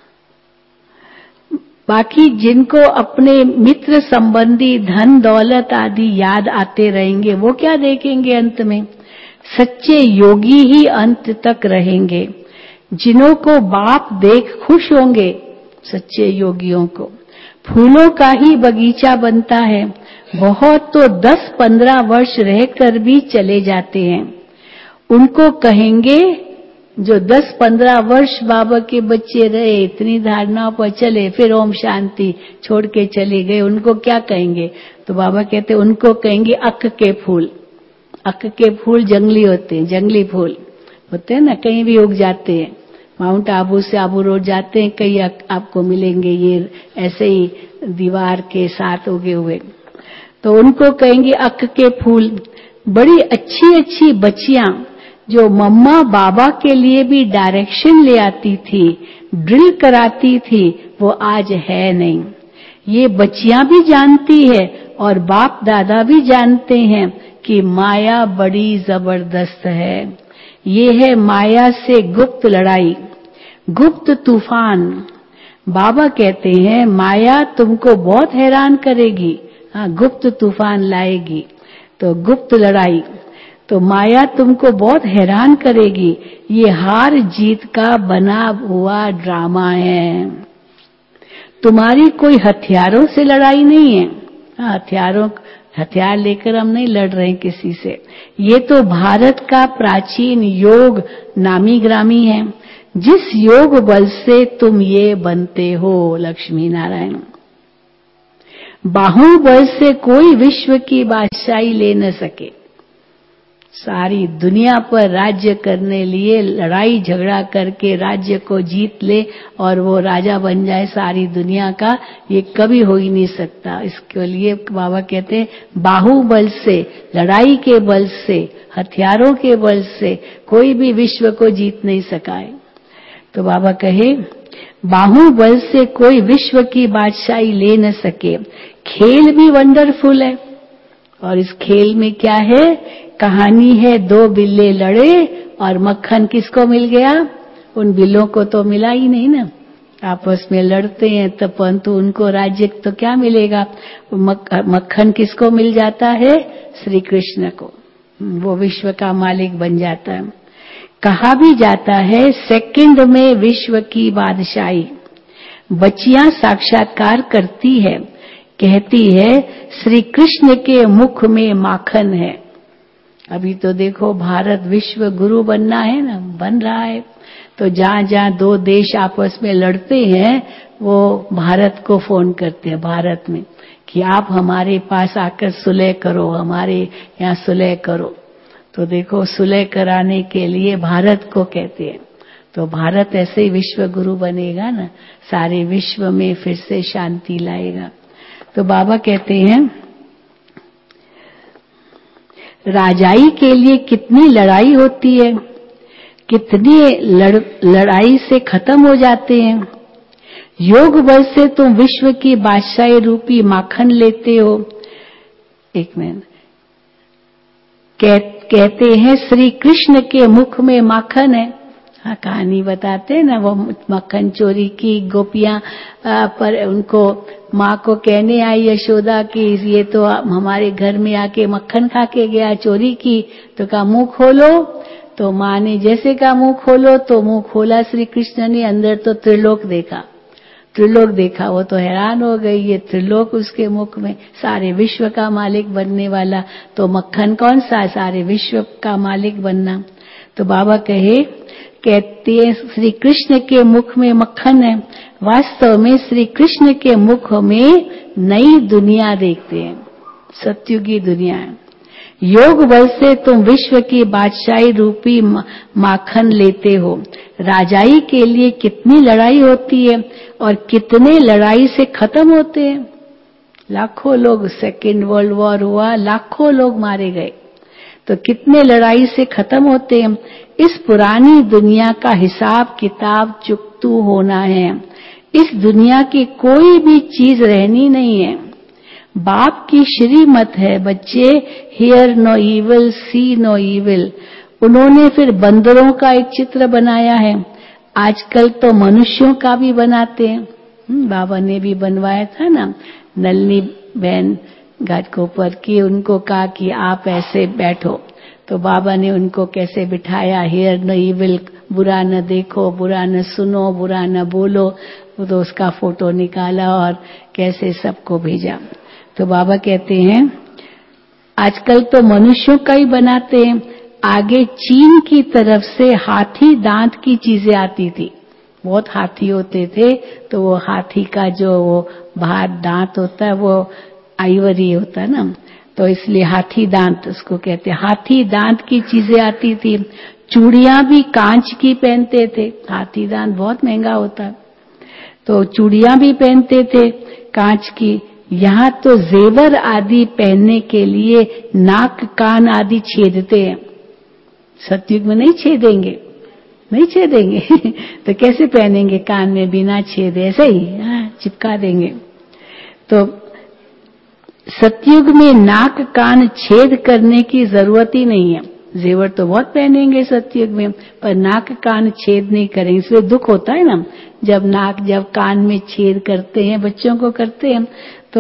बाकी जिनको अपने मित्र संबंधी धन दौलत आदि याद आते रहेंगे, वो क्या देखेंगे अंत में, सच्चे योगी ही अंत तक रहेंगे। जिन्हों को बाप देख खुश होंगे, सच्चे योगियों को फूलों का ही बगीचा बनता है, बहुत तो दस पंद्रह वर्ष रहकर भी चले जाते हैं। उनको कहेंगे जो दस पंद्रह वर्ष बाबा के बच्चे रहे, इतनी धारणाओं पर चले, फिर ओम शांति छोड़ के चले गए, उनको क्या कहेंगे? तो बाबा कहते उनको कहेंगे अक के फूल। अक के फूल जंगली होते हैं, जंगली फूल होते हैं ना, कहीं भी उग जाते हैं। माउंट आबू से आबू रोड जाते हैं, कहीं आपको मिलेंगे ये ऐसे ही दीवार के साथ उगे हुए। तो उनको कहेंगे अक के फूल। बड़ी अच्छी अच्छी बच्चियां जो मम्मा बाबा के लिए भी डायरेक्शन ले आती थी, ड्रिल कराती थी, वो आज है नहीं। ये बच्चियां भी जानती है और बाप दादा भी जानते हैं कि माया बड़ी जबरदस्त है। ये है माया से गुप्त लड़ाई, गुप्त तूफान। बाबा कहते हैं माया तुमको बहुत हैरान करेगी, हाँ, गुप्त तूफान लाएगी। तो गुप्त लड़ाई, तो माया तुमको बहुत हैरान करेगी। ये हार जीत का बना हुआ ड्रामा है। तुम्हारी कोई हथियारों से लड़ाई नहीं है, हाँ, हथियारों हथियार लेकर हम नहीं लड़ रहे हैं किसी से। ये तो भारत का प्राचीन योग नामी ग्रामी है, जिस योग बल से तुम ये बनते हो। लक्ष्मी नारायण, बाहुबल से कोई विश्व की बादशाही ले न सके। सारी दुनिया पर राज्य करने लिए लड़ाई झगड़ा करके राज्य को जीत ले और वो राजा बन जाए सारी दुनिया का, ये कभी हो ही नहीं सकता। इसके लिए बाबा कहते हैं बाहुबल से, लड़ाई के बल से, हथियारों के बल से कोई भी विश्व को जीत नहीं सका है। तो बाबा कहे बाहुबल से कोई विश्व की बादशाही ले न सके। खेल भी वंडरफुल है, और इस खेल में क्या है, कहानी है दो बिल्ले लड़े और मक्खन किसको मिल गया? उन बिल्लों को तो मिला ही नहीं ना, आपस में लड़ते हैं तो, परंतु उनको राज्य तो क्या मिलेगा? मक्खन किसको मिल जाता है? श्री कृष्ण को, वो विश्व का मालिक बन जाता है। कहा भी जाता है सेकंड में विश्व की बादशाही। बच्चियां साक्षात्कार करती है, कहती है श्री कृष्ण के मुख में माखन है। अभी तो देखो भारत विश्व गुरु बनना है ना, बन रहा है। तो जहां जहां दो देश आपस में लड़ते हैं वो भारत को फोन करते हैं, भारत में, कि आप हमारे पास आकर सुलह करो, हमारे यहाँ सुलह करो। तो देखो सुलह कराने के लिए भारत को कहते हैं। तो भारत ऐसे ही विश्व गुरु बनेगा ना, सारे विश्व में फिर से शांति लाएगा। तो बाबा कहते हैं राजाई के लिए कितनी लड़ाई होती है, कितनी लड़, लड़ाई से खत्म हो जाते हैं। योग बल से तुम विश्व की बादशाही रूपी माखन लेते हो। एक मिनट, कह, कहते हैं श्री कृष्ण के मुख में माखन है। हाँ, कहानी बताते हैं ना, वो मक्खन चोरी की गोपियां पर उनको माँ को कहने आई यशोदा की ये तो हमारे घर में आके मक्खन खा के गया, चोरी की। तो कहा मुंह खोलो। तो माँ ने जैसे कहा मुंह खोलो, तो मुंह खोला श्री कृष्ण ने, अंदर तो त्रिलोक देखा, त्रिलोक देखा। वो तो हैरान हो गई, ये त्रिलोक उसके मुख में, सारे विश्व का मालिक बनने वाला। तो मक्खन कौन सा, सारे विश्व का मालिक बनना। तो बाबा कहे कहते हैं श्री कृष्ण के मुख में मक्खन है। वास्तव में श्री कृष्ण के मुख में नई दुनिया देखते हैं, सत्युगी दुनिया है। योग बल से तुम विश्व की बादशाही रूपी माखन लेते हो। राजाई के लिए कितनी लड़ाई होती है और कितने लड़ाई से खत्म होते हैं। लाखों लोग, सेकेंड वर्ल्ड वॉर हुआ, लाखों लोग मारे गए, तो कितने लड़ाई से खत्म होते हैं। इस पुरानी दुनिया का हिसाब किताब चुकतू होना है। इस दुनिया की कोई भी चीज रहनी नहीं है। बाप की श्रीमत है बच्चे, hear no evil, see no evil. उन्होंने फिर बंदरों का एक चित्र बनाया है, आजकल तो मनुष्यों का भी बनाते हैं। बाबा ने भी बनवाया था ना, नलनी बहन घाटकोपर की, उनको कहा कि आप ऐसे बैठो, तो बाबा ने उनको कैसे बिठाया, हियर नो इविल, बुरा न देखो, बुरा न सुनो, बुरा न बोलो। तो उसका फोटो निकाला और कैसे सबको भेजा। तो बाबा कहते हैं आजकल तो मनुष्यों का ही बनाते हैं। आगे चीन की तरफ से हाथी दांत की चीजें आती थी, बहुत हाथी होते थे, तो वो हाथी का जो वो बाहर दांत होता है वो आइवरी होता है ना, तो इसलिए हाथी दांत उसको कहते हैं। हाथी दांत की चीजें आती थी, चूड़ियां भी कांच की पहनते थे। हाथी दांत बहुत महंगा होता है, तो चूड़ियां भी पहनते थे कांच की। यहाँ तो जेवर आदि पहनने के लिए नाक कान आदि छेदते हैं। सतयुग में नहीं छेदेंगे, नहीं छेदेंगे तो कैसे पहनेंगे कान में बिना छेदे? ऐसे ही हाँ, चिपका देंगे। तो सतयुग में नाक कान छेद करने की जरूरत ही नहीं है। जेवर तो बहुत पहनेंगे सतयुग में, पर नाक कान छेद नहीं करेंगे। इसमें दुख होता है ना, जब नाक जब कान में छेद करते हैं, बच्चों को करते हैं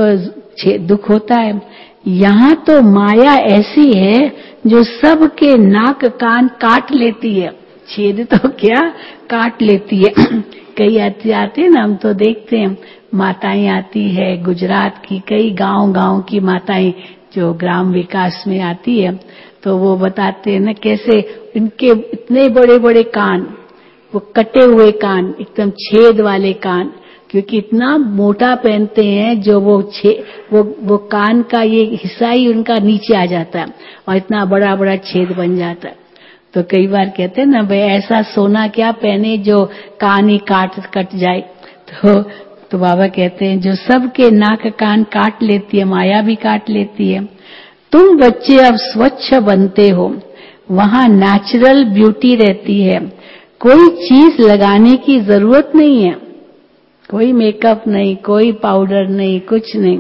तो दुख होता है। यहाँ तो माया ऐसी है जो सबके नाक कान काट लेती है, छेद तो क्या काट लेती है। कई आते आते हैं ना, हम तो देखते हैं माताएं आती है गुजरात की, कई गांव गांव की माताएं जो ग्राम विकास में आती है, तो वो बताते हैं ना कैसे इनके इतने बड़े बड़े कान, वो कटे हुए कान, एकदम छेद वाले कान, क्योंकि इतना मोटा पहनते हैं जो वो छे वो वो कान का ये हिस्सा ही उनका नीचे आ जाता है और इतना बड़ा बड़ा छेद बन जाता है। तो कई बार कहते हैं ना, भाई ऐसा सोना क्या पहने जो कान ही काट कट जाए। तो तो बाबा कहते हैं जो सबके नाक कान काट लेती है, माया भी काट लेती है। तुम बच्चे अब स्वच्छ बनते हो, वहां नेचुरल ब्यूटी रहती है, कोई चीज लगाने की जरूरत नहीं है, कोई मेकअप नहीं, कोई पाउडर नहीं, कुछ नहीं,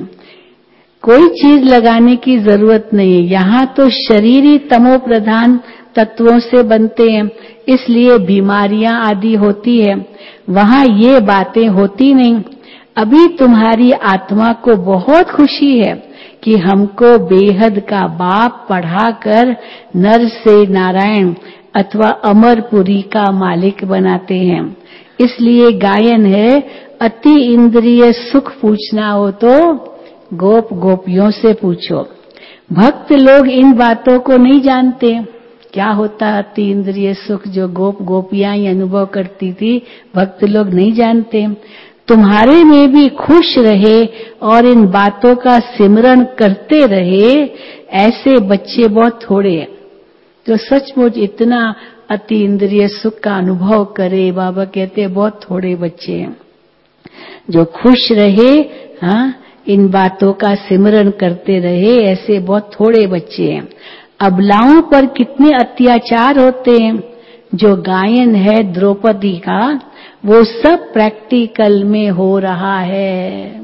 कोई चीज लगाने की जरूरत नहीं है। यहाँ तो शरीर ही तमो प्रधान तत्वों से बनते हैं, इसलिए बीमारियां आदि होती है। वहां ये बातें होती नहीं। अभी तुम्हारी आत्मा को बहुत खुशी है कि हमको बेहद का बाप पढ़ाकर नर से नारायण अथवा अमरपुरी का मालिक बनाते हैं। इसलिए गायन है, अति इंद्रिय सुख पूछना हो तो गोप गोपियों से पूछो। भक्त लोग इन बातों को नहीं जानते, क्या होता है अति इंद्रिय सुख, जो गोप गोपियां ही अनुभव करती थी, भक्त लोग नहीं जानते। तुम्हारे में भी खुश रहे और इन बातों का सिमरण करते रहे, ऐसे बच्चे बहुत थोड़े हैं जो सचमुच इतना अति इंद्रिय सुख का अनुभव करे। बाबा कहते हैं बहुत थोड़े बच्चे हैं जो खुश रहे, हाँ, इन बातों का सिमरण करते रहे, ऐसे बहुत थोड़े बच्चे हैं। अबलाओं पर कितने अत्याचार होते हैं। जो गायन है द्रौपदी का, वो सब प्रैक्टिकल में हो रहा है।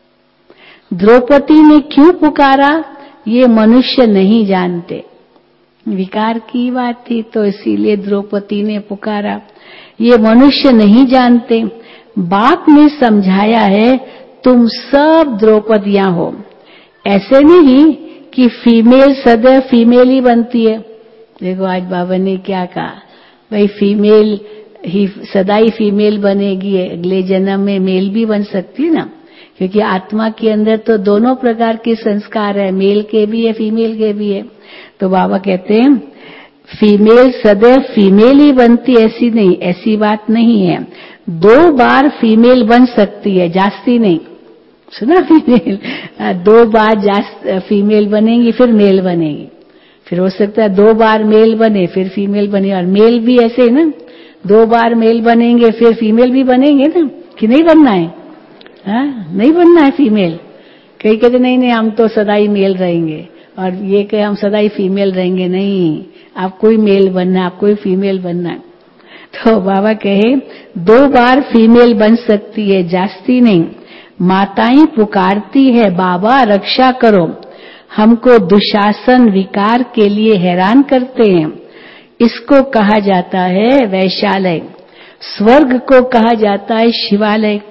द्रौपदी ने क्यों पुकारा, ये मनुष्य नहीं जानते। विकार की बात थी तो इसीलिए द्रौपदी ने पुकारा, ये मनुष्य नहीं जानते। बाप ने समझाया है, तुम सब द्रौपदियां हो। ऐसे नहीं कि फीमेल सदैव फीमेल ही बनती है। देखो आज बाबा ने क्या कहा, भाई फीमेल ही सदा ही फीमेल बनेगी, अगले जन्म में मेल भी बन सकती है ना, क्योंकि आत्मा के अंदर तो दोनों प्रकार के संस्कार है, मेल के भी है फीमेल के भी है। तो बाबा कहते हैं फीमेल सदैव फीमेल ही बनती, ऐसी नहीं, ऐसी बात नहीं है। दो बार फीमेल बन सकती है, जास्ती नहीं। सुना फीमेल, दो बार जास्त फीमेल बनेगी फिर मेल बनेगी, फिर हो सकता है दो बार मेल बने फिर फीमेल बने। और मेल भी ऐसे ही ना, दो बार मेल बनेंगे फिर फीमेल भी बनेंगे ना, कि नहीं बनना है, हाँ नहीं बनना है फीमेल। कई कहते नहीं नहीं हम तो सदा ही मेल रहेंगे, और ये कहे हम सदा ही फीमेल रहेंगे। नहीं, आपको ही मेल बनना है, आपको ही फीमेल बनना है। तो बाबा कहे दो बार फीमेल बन सकती है, जास्ती नहीं। माताएं पुकारती है, बाबा रक्षा करो, हमको दुशासन विकार के लिए हैरान करते हैं। इसको कहा जाता है वैशालय। स्वर्ग को कहा जाता है शिवालय।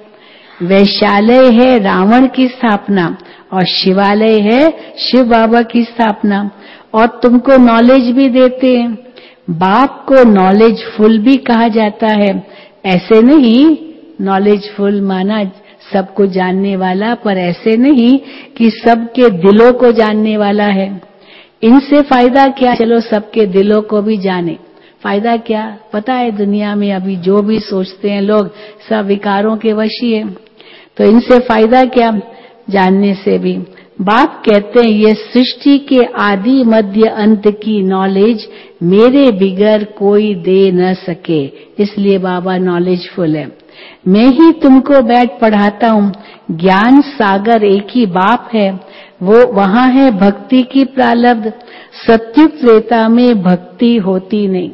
वैशालय है रावण की स्थापना और शिवालय है शिव बाबा की स्थापना। और तुमको नॉलेज भी देते हैं। बाप को नॉलेजफुल भी कहा जाता है। ऐसे नहीं नॉलेजफुल माना सबको जानने वाला, पर ऐसे नहीं कि सबके दिलों को जानने वाला है। इनसे फायदा क्या, चलो सबके दिलों को भी जाने, फायदा क्या। पता है दुनिया में अभी जो भी सोचते हैं लोग सब विकारों के वशी है, तो इनसे फायदा क्या जानने से भी। बाप कहते हैं ये सृष्टि के आदि मध्य अंत की नॉलेज मेरे बिगर कोई दे न सके, इसलिए बाबा नॉलेजफुल है। मैं ही तुमको बैठ पढ़ाता हूँ। ज्ञान सागर एक ही बाप है, वो वहां है भक्ति की प्रारब्ध। सत्युग त्रेता में भक्ति होती नहीं।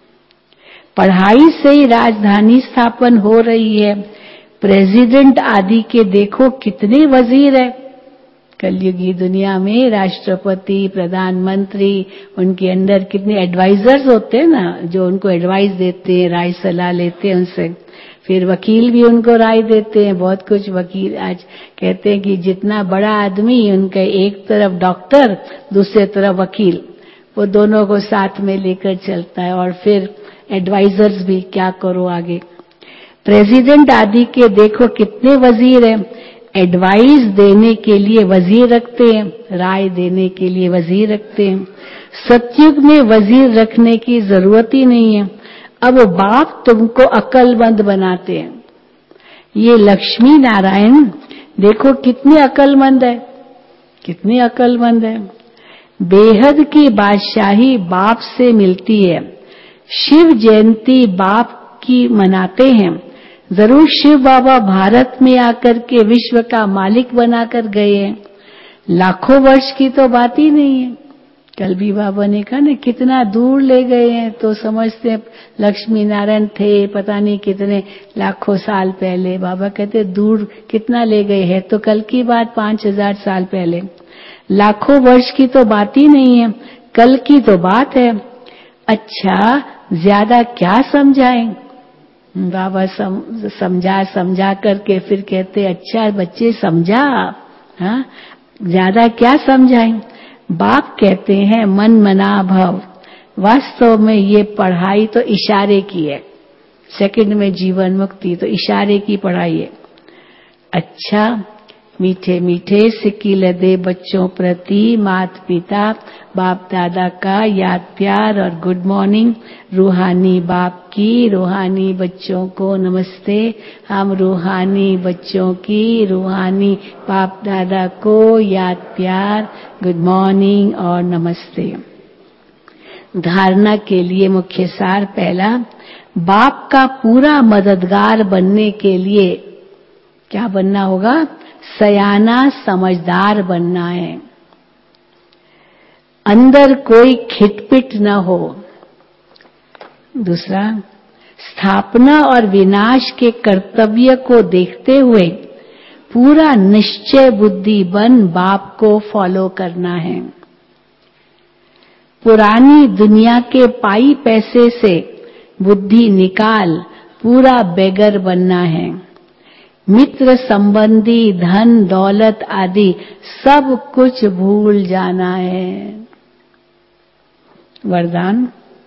पढ़ाई से ही राजधानी स्थापन हो रही है। प्रेसिडेंट आदि के देखो कितने वजीर है। कलयुगी दुनिया में राष्ट्रपति, प्रधानमंत्री, उनके अंदर कितने एडवाइजर्स होते हैं ना, जो उनको एडवाइस देते हैं, राय सलाह लेते हैं उनसे। फिर वकील भी उनको राय देते हैं। बहुत कुछ वकील आज कहते हैं कि जितना बड़ा आदमी, उनका एक तरफ डॉक्टर, दूसरे तरफ वकील, वो दोनों को साथ में लेकर चलता है। और फिर एडवाइजर्स भी, क्या करो आगे। प्रेसिडेंट आदि के देखो कितने वजीर हैं। एडवाइस देने के लिए वजीर रखते हैं, राय देने के लिए वजीर रखते हैं। सतयुग में वजीर रखने की जरूरत ही नहीं है। अब बाप तुमको अक्लमंद बनाते हैं। ये लक्ष्मी नारायण देखो कितने अक्लमंद है, कितने अक्लमंद है। बेहद की बादशाही बाप से मिलती है। शिव जयंती बाप की मनाते हैं। जरूर शिव बाबा भारत में आकर के विश्व का मालिक बनाकर गए हैं। लाखों वर्ष की तो बात ही नहीं है। कल भी बाबा ने कहा ना कितना दूर ले गए हैं, तो समझते हैं लक्ष्मी नारायण थे पता नहीं कितने लाखों साल पहले। बाबा कहते दूर कितना ले गए हैं, तो कल की बात पांच हजार साल पहले। लाखों वर्ष की तो बात ही नहीं है, कल की तो बात है। अच्छा ज्यादा क्या समझाएं। बाबा सम, समझा समझा करके फिर कहते अच्छा बच्चे समझा आप, हाँ ज्यादा क्या समझाएं। बाप कहते हैं मन मना भव। वास्तव में ये पढ़ाई तो इशारे की है। सेकंड में जीवन मुक्ति तो इशारे की पढ़ाई है। अच्छा मीठे मीठे सिक्की दे बच्चों प्रति माता पिता बाप दादा का याद प्यार और गुड मॉर्निंग। रूहानी बाप की रूहानी बच्चों को नमस्ते। हम रूहानी बच्चों की रूहानी बाप दादा को याद प्यार, गुड मॉर्निंग और नमस्ते। धारणा के लिए मुख्य सार पहला, बाप का पूरा मददगार बनने के लिए क्या बनना होगा? सयाना समझदार बनना है। अंदर कोई खिटपिट न हो। दूसरा, स्थापना और विनाश के कर्तव्य को देखते हुए पूरा निश्चय बुद्धि बन बाप को फॉलो करना है। पुरानी दुनिया के पाई पैसे से बुद्धि निकाल पूरा बेगर बनना है। मित्र संबंधी धन दौलत आदि सब कुछ भूल जाना है। वरदान,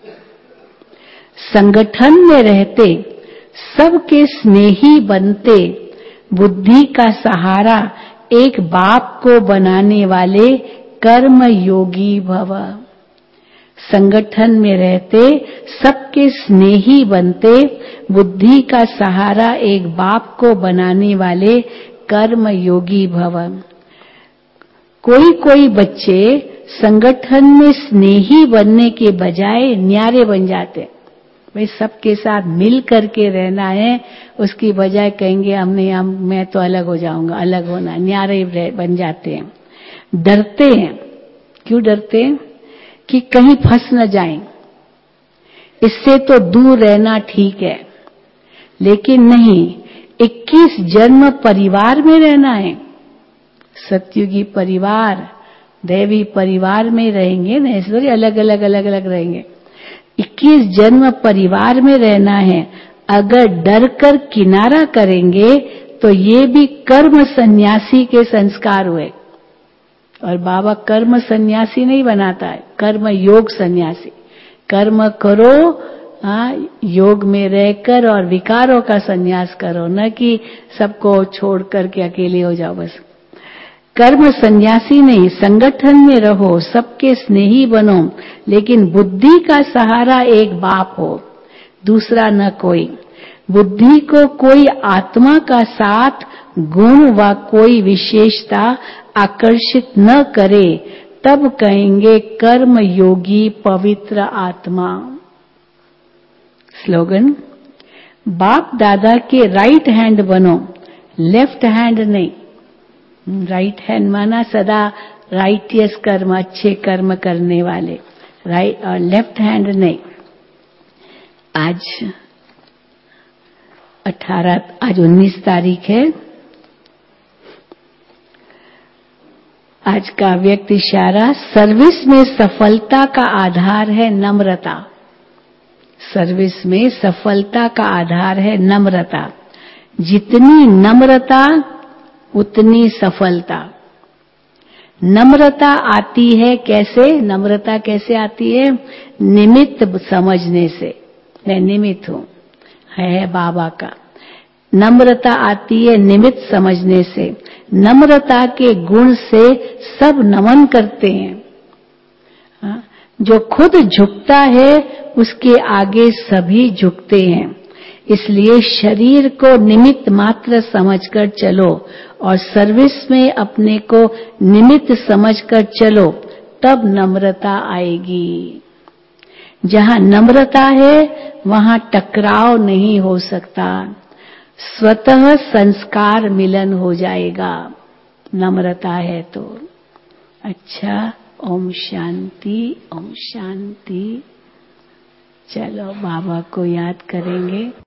संगठन में रहते सबके स्नेही बनते बुद्धि का सहारा एक बाप को बनाने वाले कर्म योगी भव। संगठन में रहते सबके स्नेही बनते बुद्धि का सहारा एक बाप को बनाने वाले कर्म योगी भव। कोई कोई बच्चे संगठन में स्नेही बनने के बजाय न्यारे बन जाते। भाई सबके साथ मिल करके रहना है, उसकी बजाय कहेंगे हमने हम मैं तो अलग हो जाऊंगा, अलग होना, न्यारे बन जाते हैं। डरते हैं। क्यों डरते हैं? कि कहीं फंस न जाएं, इससे तो दूर रहना ठीक है। लेकिन नहीं, इक्कीस जन्म परिवार में रहना है। सतयुगी परिवार, दैवी परिवार में रहेंगे ना, इसलिए अलग अलग अलग अलग रहेंगे। इक्कीस जन्म परिवार में रहना है। अगर डर कर किनारा करेंगे तो ये भी कर्म सन्यासी के संस्कार हुए। और बाबा कर्म सन्यासी नहीं बनाता है, कर्म योग सन्यासी। कर्म करो, हाँ, योग में रहकर और विकारों का सन्यास करो, न कि सबको छोड़ करके अकेले हो जाओ बस। कर्म सन्यासी नहीं, संगठन में रहो, सबके स्नेही बनो, लेकिन बुद्धि का सहारा एक बाप हो, दूसरा न कोई। बुद्धि को कोई आत्मा का साथ गुण व कोई विशेषता आकर्षित न करे तब कहेंगे कर्म योगी पवित्र आत्मा। स्लोगन, बाप दादा के राइट हैंड बनो, लेफ्ट हैंड नहीं। राइट हैंड माना सदा राइटियस कर्म, अच्छे कर्म करने वाले, राइट, और लेफ्ट हैंड नहीं। आज अठारह आज उन्नीस तारीख है। आज का व्यक्ति इशारा, सर्विस में सफलता का आधार है नम्रता। सर्विस में सफलता का आधार है नम्रता। जितनी नम्रता उतनी सफलता। नम्रता आती है कैसे? नम्रता कैसे आती है? निमित्त समझने से। मैं निमित्त हूं, है बाबा का। नम्रता आती है निमित्त समझने से। नम्रता के गुण से सब नमन करते हैं। जो खुद झुकता है उसके आगे सभी झुकते हैं। इसलिए शरीर को निमित्त मात्र समझकर चलो और सर्विस में अपने को निमित्त समझकर चलो, तब नम्रता आएगी। जहां नम्रता है वहां टकराव नहीं हो सकता, स्वतः संस्कार मिलन हो जाएगा। नम्रता है तो। अच्छा, ओम शांति, ओम शांति। चलो बाबा को याद करेंगे।